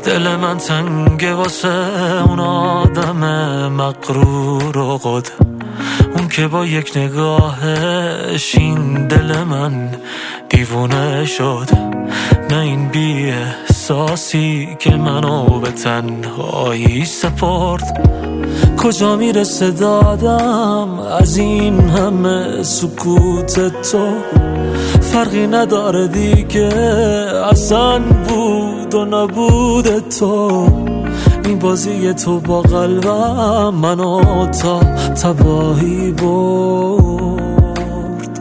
دل من تنگه واسه اون آدم مغرور و قد، اون که با یک نگاهش این دل من دیوونه شد. نه این بی احساسی که منو به تنهایی سپرد. کجا میرسه دادم از این همه سکوت تو؟ فرقی نداره دیگه اصلا بود و نبود تو. این بازی تو با قلبم منو تا تباهی برد.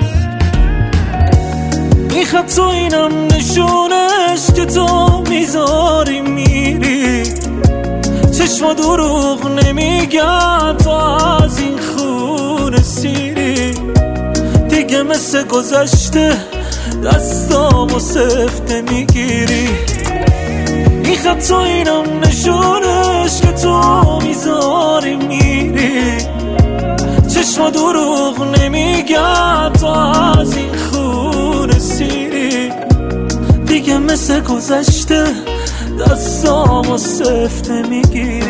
این خط و اینم نشونش که تو میذاری میری. چشم دروغ نمیگن تو از این خون سیری. دیگه مثل گذشته دستامو سفته میگیری. این خط و اینم نشونش که تو میذاری میری. چشم دروغ نمیگن تو از این خون سیری. دیگه مثل گذشته دستامو سفته میگیری.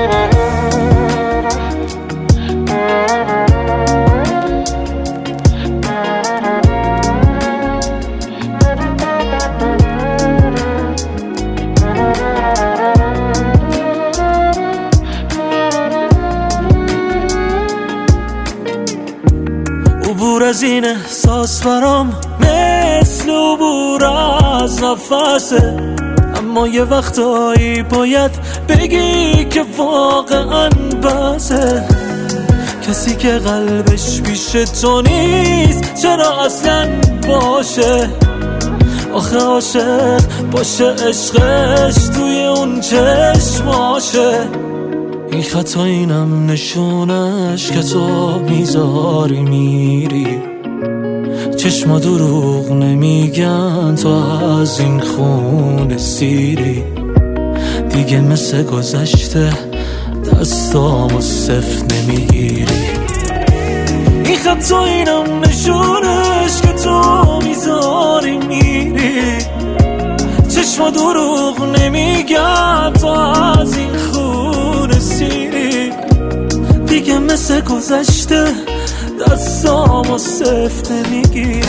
عبور از این احساس برام مثل عبور از نفسه. اما یه وقتایی باید بگی که واقعا بسه. کسی که قلبش پیش تو نیست چرا اصلا باشه؟ آخه عاشق باشه عشقش توی اون چشماشه. این خطا اینم نشونش که تو میذاری میری. چشما دروغ نمیگن تو از این خون سیری. دیگه مثل گذشته دستامو سفت نمیگیری. این خط و اینم نشونش که تو میذاری میری. چشما دروغ نمیگن تو از این خون سیری. دیگه مثل گذشته دستامو سفته میگیری.